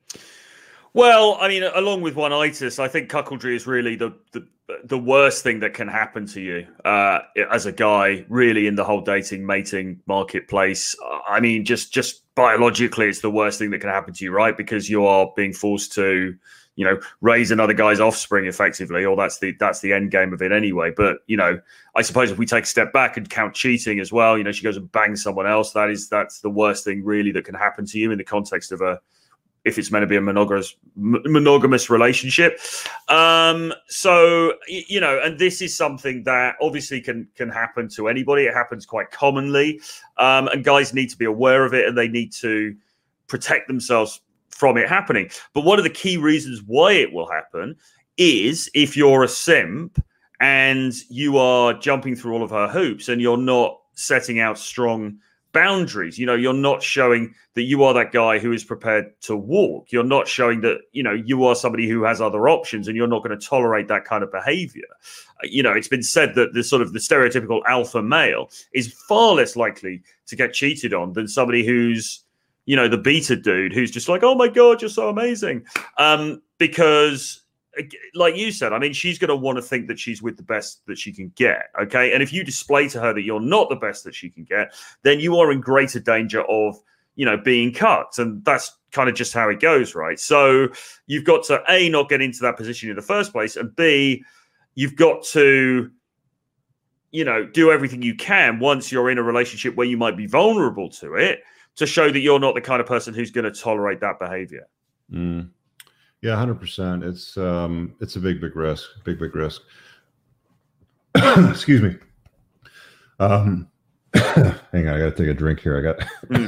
Well, I mean, along with one-itis, I think cuckoldry is really the worst thing that can happen to you as a guy, really, in the whole dating, mating marketplace. I mean, just biologically, it's the worst thing that can happen to you, right? Because you are being forced to, raise another guy's offspring effectively, or that's the end game of it anyway. But, I suppose if we take a step back and count cheating as well, she goes and bangs someone else. That's the worst thing really that can happen to you in the context of if it's meant to be a monogamous relationship. So, and this is something that obviously can happen to anybody. It happens quite commonly. And guys need to be aware of it, and they need to protect themselves from it happening. But one of the key reasons why it will happen is if you're a simp and you are jumping through all of her hoops and you're not setting out strong boundaries. You're not showing that you are that guy who is prepared to walk. You're not showing that, you are somebody who has other options, and you're not going to tolerate that kind of behavior. It's been said that the stereotypical alpha male is far less likely to get cheated on than somebody who's, the beta dude who's just like, oh my God, you're so amazing. Because like you said, I mean, she's going to want to think that she's with the best that she can get. Okay. And if you display to her that you're not the best that she can get, then you are in greater danger of, being cut. And that's kind of just how it goes. Right. So you've got to A, not get into that position in the first place. And B, you've got to, do everything you can once you're in a relationship where you might be vulnerable to it, to show that you're not the kind of person who's going to tolerate that behavior. Mm. Yeah, 100%. It's a big risk. Big risk. Excuse me. Hang on, I got to take a drink here.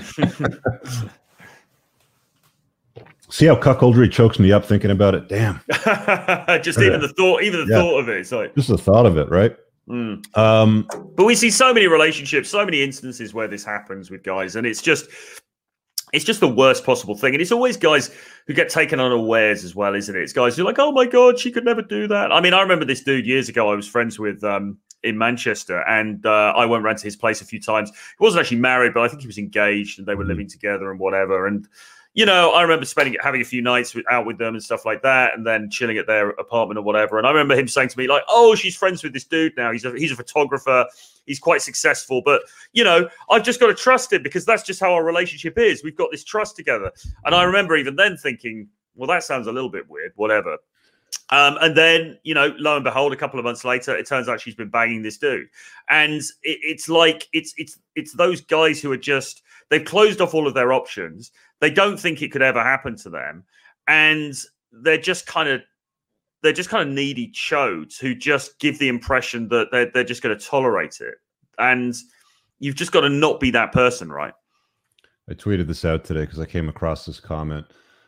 See how cuckoldry chokes me up thinking about it. Damn. Even the thought of it. It's like just the thought of it, right? But we see so many relationships, so many instances where this happens with guys, and it's just the worst possible thing. And it's always guys who get taken unawares as well, isn't it? It's guys who are like, oh my God, she could never do that. I mean, I remember this dude years ago I was friends with in Manchester, and I went round to his place a few times. He wasn't actually married, but I think he was engaged, and they were living together and whatever. And, I remember having a few nights out with them and stuff like that, and then chilling at their apartment or whatever. And I remember him saying to me, like, oh, she's friends with this dude now. He's a photographer. He's quite successful, but, I've just got to trust him because that's just how our relationship is. We've got this trust together. And I remember even then thinking, well, that sounds a little bit weird, whatever. And then, lo and behold, a couple of months later, it turns out she's been banging this dude. And it's like, it's those guys who are just, they've closed off all of their options. They don't think it could ever happen to them. And they're just kind of needy chodes who just give the impression that they're just going to tolerate it. And you've just got to not be that person, right? I tweeted this out today because I came across this comment.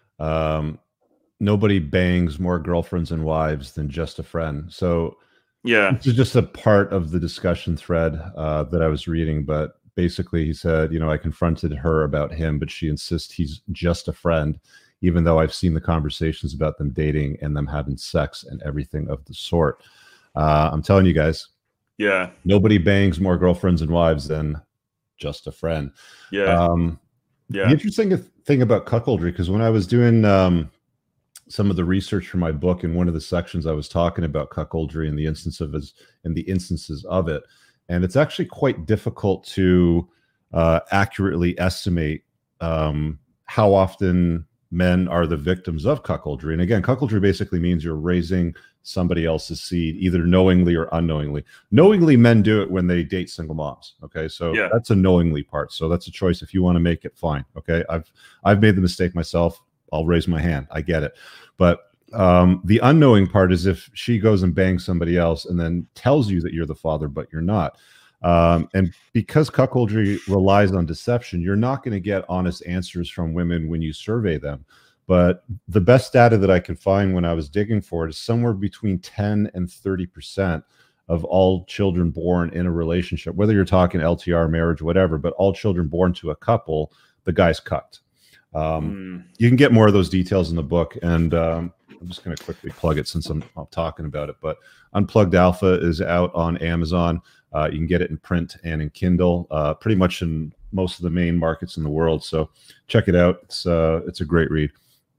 Nobody bangs more girlfriends and wives than just a friend. So yeah, this is just a part of the discussion thread that I was reading. But basically he said, I confronted her about him, but she insists he's just a friend, even though I've seen the conversations about them dating and them having sex and everything of the sort. I'm telling you guys, yeah, nobody bangs more girlfriends and wives than just a friend. Yeah. The interesting thing about cuckoldry, because when I was doing some of the research for my book, in one of the sections I was talking about cuckoldry and the instances of it, and it's actually quite difficult to accurately estimate how often men are the victims of cuckoldry. And again, cuckoldry basically means you're raising somebody else's seed, either knowingly or unknowingly. Knowingly, men do it when they date single moms. Okay, so that's a knowingly part. So that's a choice. If you want to make it, fine. Okay, I've made the mistake myself. I'll raise my hand. I get it. But the unknowing part is if she goes and bangs somebody else and then tells you that you're the father, but you're not. And because cuckoldry relies on deception, you're not going to get honest answers from women when you survey them. But the best data that I could find when I was digging for it is somewhere between 10 and 30% of all children born in a relationship, whether you're talking LTR, marriage, whatever, but all children born to a couple, the guy's cucked. You can get more of those details in the book, and I'm just going to quickly plug it since I'm talking about it. But Unplugged Alpha is out on Amazon. You can get it in print and in Kindle, pretty much in most of the main markets in the world. So check it out. It's a great read.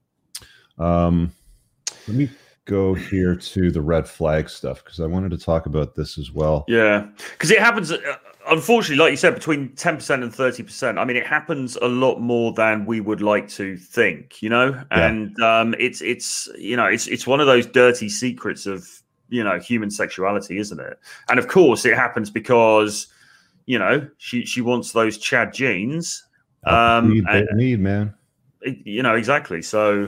Let me go here to the red flag stuff because I wanted to talk about this as well. Yeah, because it happens. Unfortunately, like you said, between 10% and 30%. I mean, it happens a lot more than we would like to think, you know. And it's one of those dirty secrets of human sexuality, isn't it? And of course, it happens because she wants those Chad genes. Need man. Exactly. So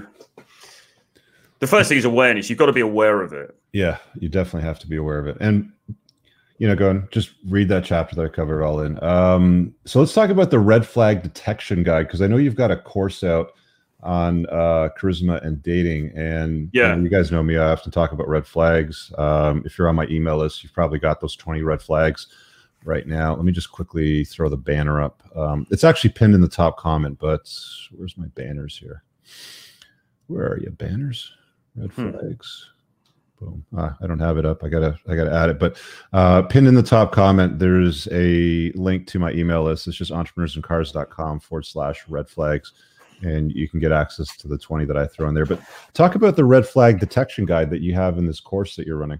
the first thing is awareness. You've got to be aware of it. Yeah, you definitely have to be aware of it. And go and just read that chapter that I covered all in. So let's talk about the red flag detection guide, because I know you've got a course out on charisma and dating. And you guys know me, I often talk about red flags. If you're on my email list, you've probably got those 20 red flags right now. Let me just quickly throw the banner up. It's actually pinned in the top comment, but where's my banners here? Where are you, banners? Red flags. Boom. I don't have it up. I gotta add it. But pinned in the top comment, there's a link to my email list. It's just entrepreneursandcars.com/red flags. And you can get access to the 20 that I throw in there. But talk about the red flag detection guide that you have in this course that you're running.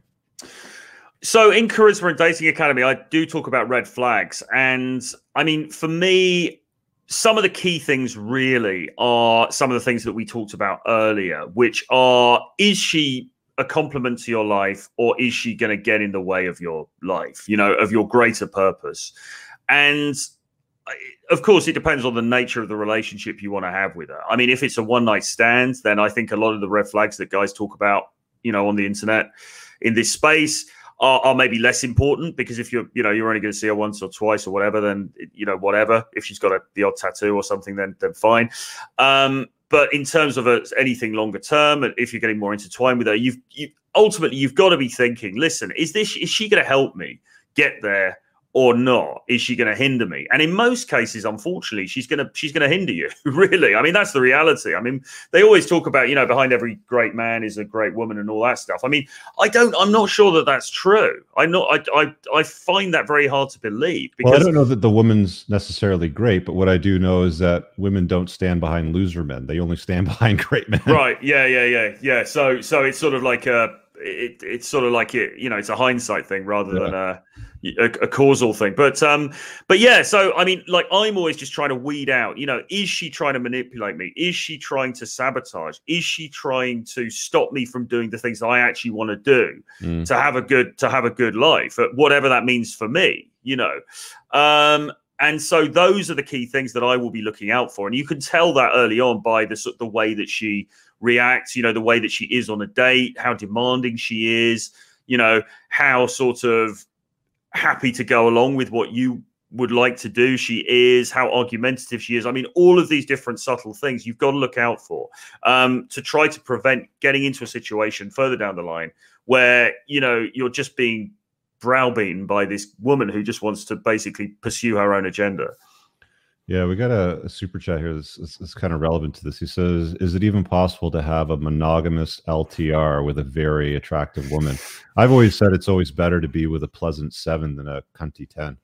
So in Charisma and Dating Academy, I do talk about red flags. And I mean, for me, some of the key things really are some of the things that we talked about earlier, which are, is she a compliment to your life, or is she going to get in the way of your life, of your greater purpose? And of course, it depends on the nature of the relationship you want to have with her. I mean, if it's a one-night stand, then I think a lot of the red flags that guys talk about, on the internet in this space are maybe less important, because if you're only going to see her once or twice or whatever, then, whatever. If she's got the odd tattoo or something, then fine. But in terms of anything longer term, and if you're getting more intertwined with her, ultimately you've got to be thinking, listen, is she going to help me get there or not? Is she going to hinder me? And in most cases, unfortunately, she's going to hinder you. Really, I mean, that's the reality. I mean, they always talk about behind every great man is a great woman and all that stuff. I mean, I'm not sure that that's true. I find that very hard to believe. Because, I don't know that the woman's necessarily great, but what I do know is that women don't stand behind loser men. They only stand behind great men. Right? Yeah. So it's sort of like it's sort of like it's a hindsight thing rather than a causal thing. But yeah, so I mean, like, I'm always just trying to weed out, is she trying to manipulate me? Is she trying to sabotage? Is she trying to stop me from doing the things that I actually want to do to have a good life, whatever that means for me, and so those are the key things that I will be looking out for. And you can tell that early on by the way that she reacts, the way that she is on a date, how demanding she is, how sort of happy to go along with what you would like to do she is, how argumentative she is. I mean, all of these different subtle things you've got to look out for to try to prevent getting into a situation further down the line where, you're just being browbeaten by this woman who just wants to basically pursue her own agenda. Yeah, we got a super chat here that's kind of relevant to this. He says, is it even possible to have a monogamous LTR with a very attractive woman? I've always said it's always better to be with a pleasant 7 than a cunty 10.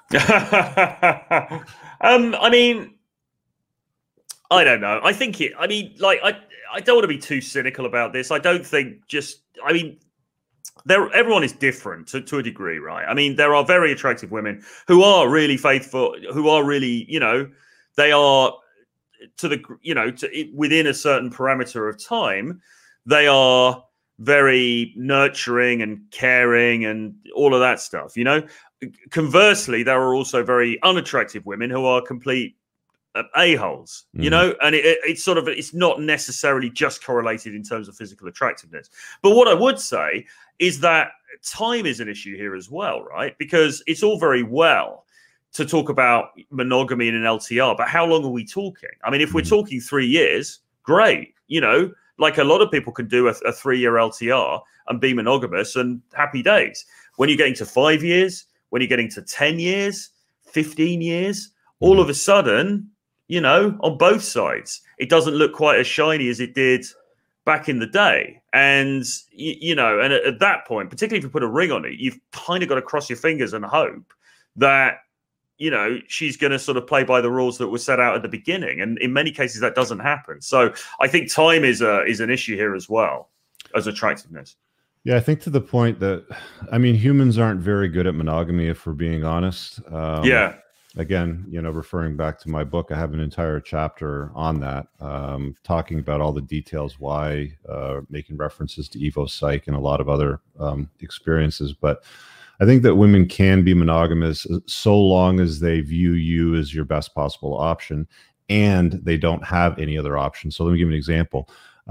I mean, I don't know. I think I don't want to be too cynical about this. I don't think everyone is different to a degree, right? I mean, there are very attractive women who are really faithful, who are really, they are within a certain parameter of time, they are very nurturing and caring and all of that stuff, Conversely, there are also very unattractive women who are complete a-holes, and it's not necessarily just correlated in terms of physical attractiveness. But what I would say is that time is an issue here as well, right? Because it's all very well to talk about monogamy in an LTR, but how long are we talking? I mean, if we're talking 3 years, great. Like a lot of people can do a 3-year LTR and be monogamous and happy days. When you're getting to 5 years, when you're getting to 10 years, 15 years, all of a sudden, on both sides, it doesn't look quite as shiny as it did back in the day. And, you know, and at that point, particularly if you put a ring on it, you've kind of got to cross your fingers and hope that, you know, she's going to sort of play by the rules that were set out at the beginning. And in many cases, that doesn't happen. So I think time is an issue here as well as attractiveness. Yeah, I think to the point that, I mean, humans aren't very good at monogamy, if we're being honest. Yeah. Again, you know, referring back to my book, I have an entire chapter on that, talking about all the details why, making references to Evo Psych and a lot of other experiences. But I think that women can be monogamous so long as they view you as your best possible option and they don't have any other option. So let me give you an example.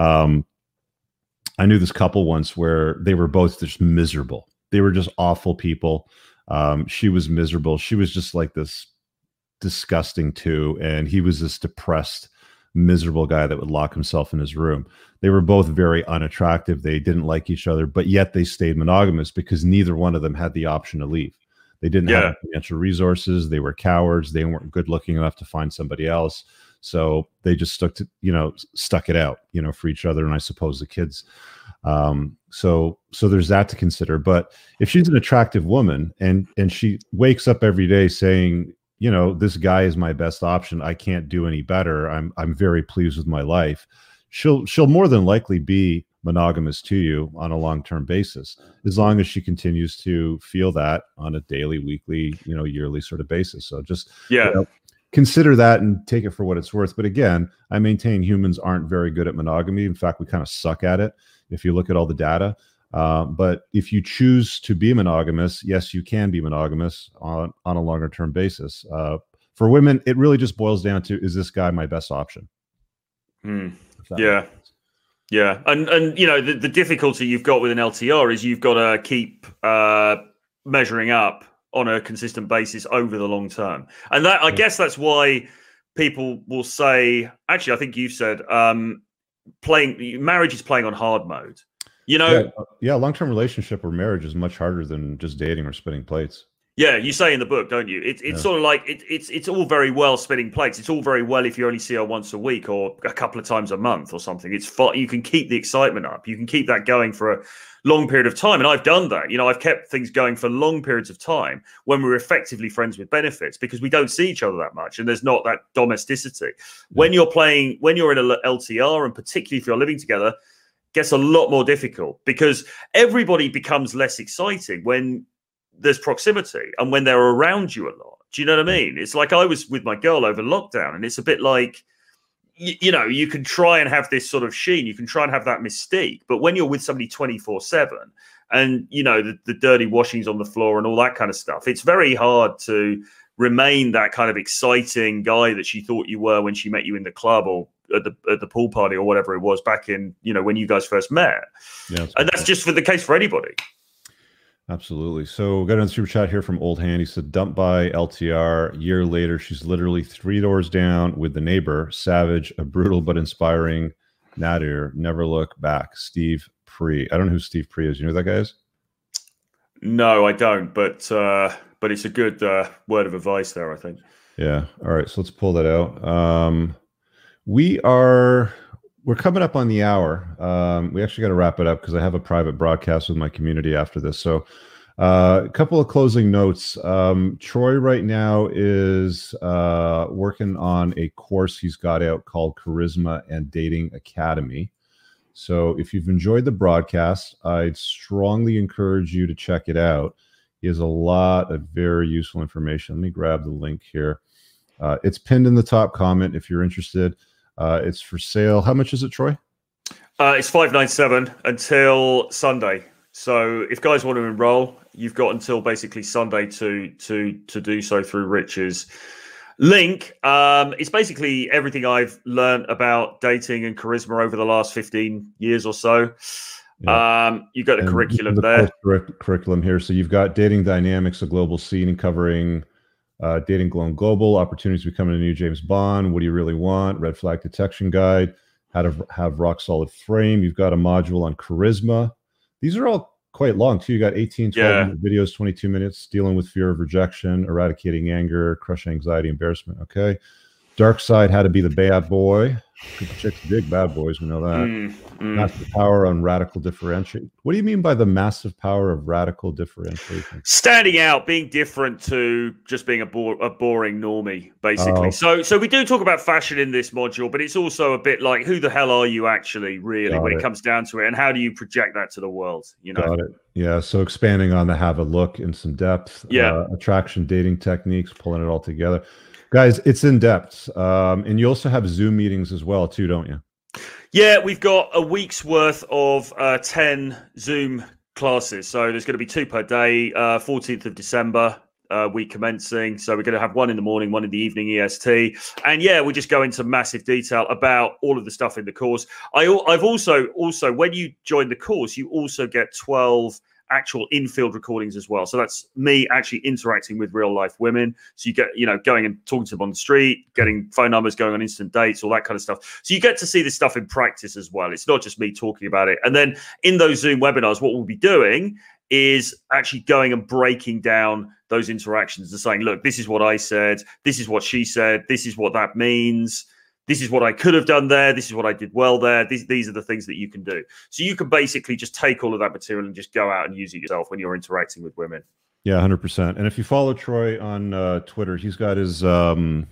I knew this couple once where they were both just miserable. They were just awful people. She was miserable. She was just like this disgusting too. And he was this depressed, miserable guy that would lock himself in his room. They were both very unattractive. They didn't like each other, but yet they stayed monogamous because neither one of them had the option to leave. They didn't have financial resources. They were cowards. They weren't good looking enough to find somebody else. So they just stuck it out, you know, for each other. And I suppose the kids. So there's that to consider. But if she's an attractive woman and she wakes up every day saying, you know, this guy is my best option, I can't do any better, I'm very pleased with my life, she'll more than likely be monogamous to you on a long-term basis, as long as she continues to feel that on a daily, weekly, you know, yearly sort of basis. So just, you know, consider that and take it for what it's worth. But again, I maintain humans aren't very good at monogamy. In fact, we kind of suck at it if you look at all the data. But if you choose to be monogamous, yes, you can be monogamous on a longer term basis. For women, it really just boils down to, is this guy my best option? Yeah. Yeah. And you know, the difficulty you've got with an LTR is you've got to keep measuring up on a consistent basis over the long term. And that, I guess that's why people will say, actually, I think you've said, marriage is playing on hard mode. You know, long-term relationship or marriage is much harder than just dating or spinning plates. Yeah, you say in the book, don't you? It's sort of like it's all very well spinning plates. It's all very well if you only see her once a week or a couple of times a month or something. It's fun. You can keep the excitement up. You can keep that going for a long period of time. And I've done that. You know, I've kept things going for long periods of time when we're effectively friends with benefits because we don't see each other that much and there's not that domesticity. When you're in a LTR, and particularly if you're living together, gets a lot more difficult because everybody becomes less exciting when there's proximity and when they're around you a lot. Do you know what I mean? It's like I was with my girl over lockdown and it's a bit like, you know, you can try and have this sort of sheen, you can try and have that mystique, but when you're with somebody 24/7 and, you know, the dirty washings on the floor and all that kind of stuff, it's very hard to remain that kind of exciting guy that she thought you were when she met you in the club or at the pool party or whatever it was back in, you know, when you guys first met. Yeah, and that's just for the case for anybody. Absolutely. So we got another super chat here from Old Hand. He said, dumped by LTR. A year later, she's literally 3 doors down with the neighbor. Savage, a brutal but inspiring nadir. Never look back. Steve Pre. I don't know who Steve Pre is. You know who that guy is? No, I don't. But it's a good word of advice there, I think. Yeah. All right. So let's pull that out. We're coming up on the hour. We actually got to wrap it up because I have a private broadcast with my community after this. So a couple of closing notes. Troy right now is working on a course he's got out called Charisma and Dating Academy. So if you've enjoyed the broadcast, I'd strongly encourage you to check it out. He has a lot of very useful information. Let me grab the link here. It's pinned in the top comment if you're interested. It's for sale. How much is it, Troy? It's $597 until Sunday. So if guys want to enroll, you've got until basically Sunday to do so through Rich's link. It's basically everything I've learned about dating and charisma over the last 15 years or so. Yeah. You've got the curriculum there. Curriculum here. So you've got Dating Dynamics, a global scene, and covering Dating Global, opportunities becoming a new James Bond, what do you really want, red flag detection guide, how to have rock solid frame. You've got a module on charisma. These are all quite long too. You got 18, 12 minute videos, 22 minutes, dealing with fear of rejection, eradicating anger, crush anxiety, embarrassment. Okay. Dark Side had to be the bad boy. Good chicks dig bad boys. We know that. Massive power on radical differentiation. What do you mean by the massive power of radical differentiation? Standing out, being different to just being a boring normie, basically. So we do talk about fashion in this module, but it's also a bit like, who the hell are you actually, really, when it comes down to it, and how do you project that to the world? You know. Got it. Yeah. So expanding on the have a look in some depth. Yeah. Attraction, dating techniques, pulling it all together. Guys, it's in depth. And you also have Zoom meetings as well, too, don't you? Yeah, we've got a week's worth of 10 Zoom classes. So there's going to be 2 per day, 14th of December, week commencing. So we're going to have one in the morning, one in the evening EST. And yeah, we just go into massive detail about all of the stuff in the course. I've also, when you join the course, you also get 12 actual in-field recordings as well. So that's me actually interacting with real life women. So you get, going and talking to them on the street, getting phone numbers, going on instant dates, all that kind of stuff. So you get to see this stuff in practice as well. It's not just me talking about it. And then in those Zoom webinars, what we'll be doing is actually going and breaking down those interactions and saying, look, this is what I said. This is what she said. This is what that means. This is what I could have done there. This is what I did well there. These are the things that you can do. So you can basically just take all of that material and just go out and use it yourself when you're interacting with women. Yeah, 100%. And if you follow Troy on Twitter, he's got his bundle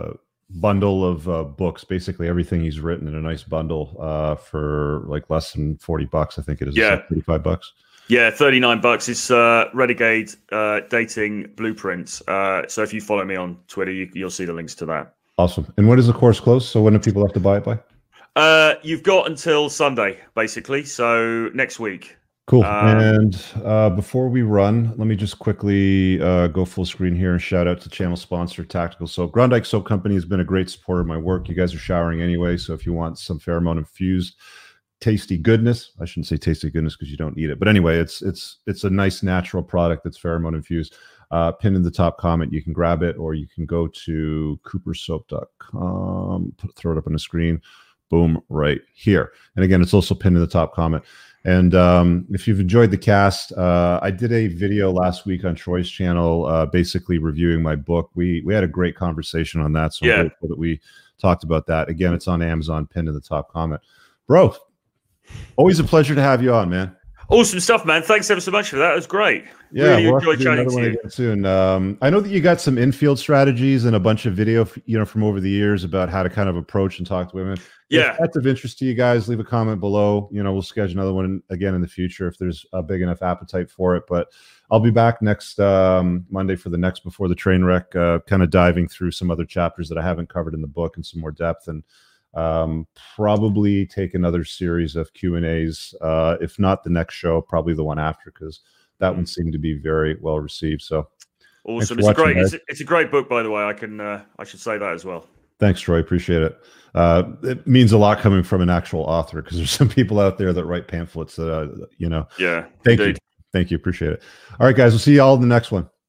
of books, basically everything he's written in a nice bundle for like less than $40, I think it is. Yeah. $35. Yeah, $39. It's Renegade Dating Blueprints. So if you follow me on Twitter, you'll see the links to that. Awesome. And when does the course close? So when do people have to buy it by? You've got until Sunday, basically. So next week. Cool. And before we run, let me just quickly go full screen here and shout out to channel sponsor Tactical Soap. Grondike Soap Company has been a great supporter of my work. You guys are showering anyway, so if you want some pheromone infused tasty goodness, I shouldn't say tasty goodness because you don't eat it, but anyway, it's a nice natural product that's pheromone infused. Pinned in the top comment, you can grab it, or you can go to coopersoap.com, throw it up on the screen, boom, right here. And again, it's also pinned in the top comment. And if you've enjoyed the cast, I did a video last week on Troy's channel, basically reviewing my book. We had a great conversation on that, so I'm grateful that we talked about that. Again, it's on Amazon, pinned in the top comment. Bro, always a pleasure to have you on, man. Awesome stuff, man. Thanks ever so much for that. It was great. Yeah, really enjoyed chatting to you soon. I know that you got some infield strategies and a bunch of video, from over the years about how to kind of approach and talk to women. Yeah, if that's of interest to you guys, leave a comment below. We'll schedule another one again in the future if there's a big enough appetite for it. But I'll be back next Monday for the next Before the Train Wreck, kind of diving through some other chapters that I haven't covered in the book in some more depth, and probably take another series of Q&As, if not the next show, probably the one after, because that one seemed to be very well received. So awesome. It's watching, great. It's a great book, by the way. I should say that as well. Thanks, Troy. Appreciate it. It means a lot coming from an actual author, because there's some people out there that write pamphlets that, Yeah. Thank you. Appreciate it. All right, guys. We'll see you all in the next one.